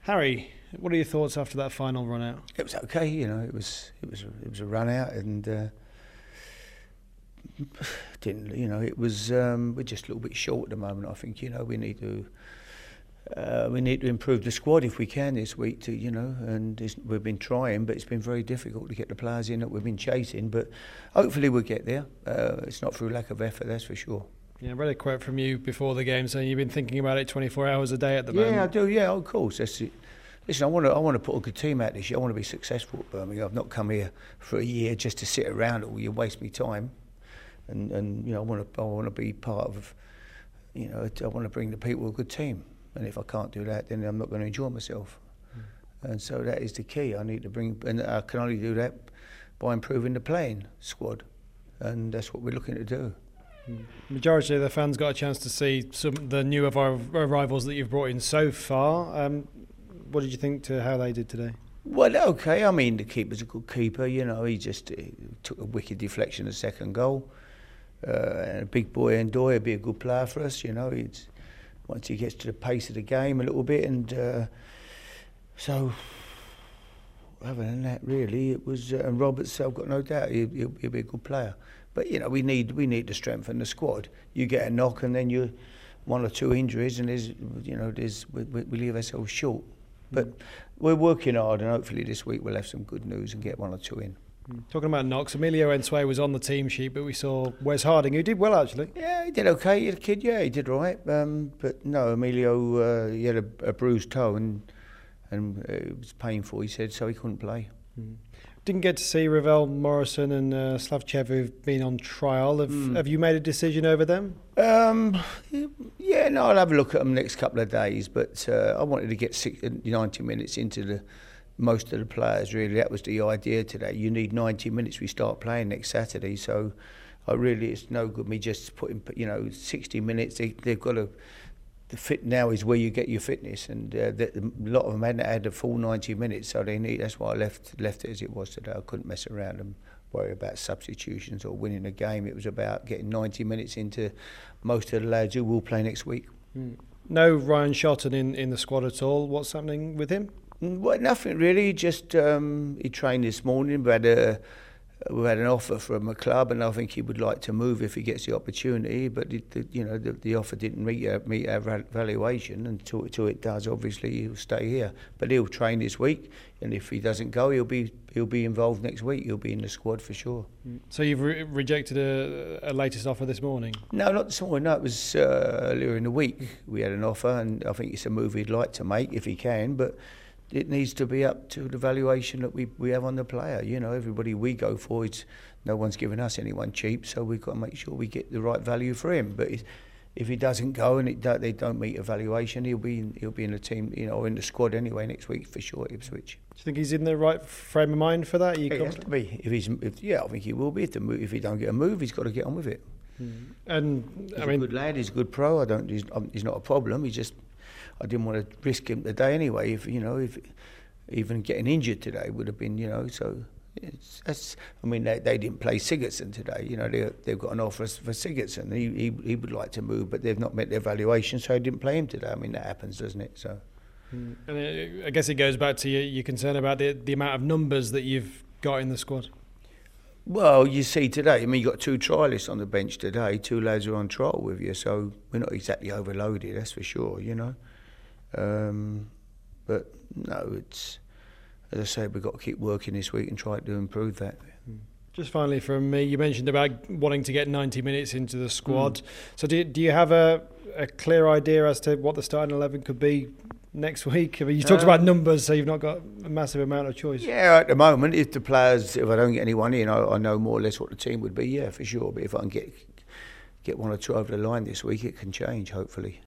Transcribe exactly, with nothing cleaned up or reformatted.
Harry, what are your thoughts after that final run out? It was okay, you know. It was it was it was a run out, and uh, didn't you know? It was um, we're just a little bit short at the moment. I think you know we need to uh, we need to improve the squad if we can this week. To you know, and it's, we've been trying, but it's been very difficult to get the players in that we've been chasing. But hopefully we'll get there. Uh, it's not through lack of effort, that's for sure. Yeah, I read a quote from you before the game saying you've been thinking about it twenty-four hours a day at the yeah, moment. Yeah, I do. Yeah, of course. That's it. Listen, I want to. I want to put a good team out this year. I want to be successful at Birmingham. I've not come here for a year just to sit around or you waste me time. And and you know, I want to. I want to be part of. You know, I want to bring the people a good team. And if I can't do that, then I'm not going to enjoy myself. Mm. And so that is the key. I need to bring, and I can only do that by improving the playing squad, and that's what we're looking to do. Majority of the fans got a chance to see some of the new arrivals that you've brought in so far. Um, what did you think to how they did today? Well, okay. I mean, the keeper's a good keeper. You know, he just he took a wicked deflection, a second goal. Uh, and a big boy Ndoye would be a good player for us. You know, he's once he gets to the pace of the game a little bit, and uh, so other than that, really, it was. Uh, and Roberts, I've got no doubt, he, he'll, he'll be a good player. But you know, we need we need to strengthen the squad. You get a knock, and then you one or two injuries, and there's you know there's we, we leave ourselves short. But mm. we're working hard, and hopefully this week we'll have some good news and get one or two in. Mm. Talking about knocks, Emilio Nsue was on the team sheet, but we saw Wes Harding, who did well actually. Yeah, he did okay. He had a kid, yeah, he did all right. Um, but no, Emilio uh, he had a, a bruised toe, and and it was painful. He said so he couldn't play. Mm. Didn't get to see Ravel Morrison and uh, Slavchev, who've been on trial. Have, mm. have you made a decision over them? Um, yeah, no, I'll have a look at them next couple of days. But uh, I wanted to get six, ninety minutes into the most of the players, really. That was the idea today. You need ninety minutes. We start playing next Saturday. So I really, it's no good me just putting, you know, sixty minutes. They, they've got to... The fit now is where you get your fitness, and uh, the, a lot of them hadn't had the full ninety minutes, so they need. That's why I left left it as it was today. I couldn't mess around and worry about substitutions or winning a game. It was about getting ninety minutes into most of the lads who will play next week. Mm. No Ryan Shotton in, in the squad at all. What's happening with him? Well, nothing really. Just um, he trained this morning. We had a we had an offer from a club, and I think he would like to move if he gets the opportunity. But it, the, you know, the, the offer didn't meet our, meet our valuation, and until, until it does, obviously he'll stay here. But he'll train this week, and if he doesn't go, he'll be he'll be involved next week. He'll be in the squad for sure. So you've re- rejected a, a latest offer this morning? No, not this morning. No, it was uh, earlier in the week. We had an offer, and I think it's a move he'd like to make if he can, but it needs to be up to the valuation that we, we have on the player. You know, everybody we go for, it's, no one's giving us anyone cheap, so we've got to make sure we get the right value for him. But if he doesn't go and it, they don't meet a valuation, he'll be in, he'll be in the team, you know, or in the squad anyway next week for sure at Ipswich. Do you think he's in the right frame of mind for that? Are you he has to be. If he's, if, yeah, I think he will be. If, the move, if he don't get a move, he's got to get on with it. Mm. And he's I mean, a good lad. He's a good pro. I don't. He's, he's not a problem. He just. I didn't want to risk him today anyway. If you know, if even getting injured today would have been, you know, so it's, that's. I mean, they, they didn't play Sigurdsson today. You know, they they've got an offer for Sigurdsson. He, he he would like to move, but they've not met their valuation, so they didn't play him today. I mean, that happens, doesn't it? So. Mm. And it, I guess it goes back to your, your concern about the the amount of numbers that you've got in the squad. Well, you see today, I mean, you've got two trialists on the bench today, two lads who are on trial with you, so we're not exactly overloaded, that's for sure, you know. Um, but no, it's, as I say, we've got to keep working this week and try to improve that. Just finally from me, you mentioned about wanting to get ninety minutes into the squad. Mm. So do, do you have a, a clear idea as to what the starting eleven could be next week? I mean, you talked um, about numbers, so you've not got a massive amount of choice. Yeah, at the moment, if the players, if I don't get anyone in, I, I know more or less what the team would be, yeah, for sure. But if I can get get one or two over the line this week, it can change, hopefully.